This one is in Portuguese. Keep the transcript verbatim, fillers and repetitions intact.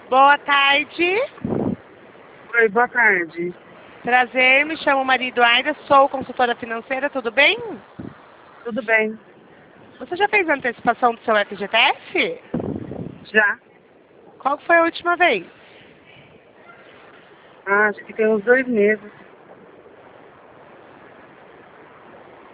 Boa tarde. Oi, boa tarde. Prazer, me chamo Maria Eduarda, sou consultora financeira, tudo bem? Tudo bem? Você já fez a antecipação do seu F G T S? Já? Qual foi a última vez? Ah, acho que tem uns dois meses.